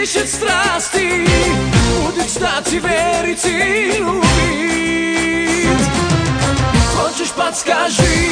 dišet strasti, udit staci verici ljubit. Hoćeš pa skaži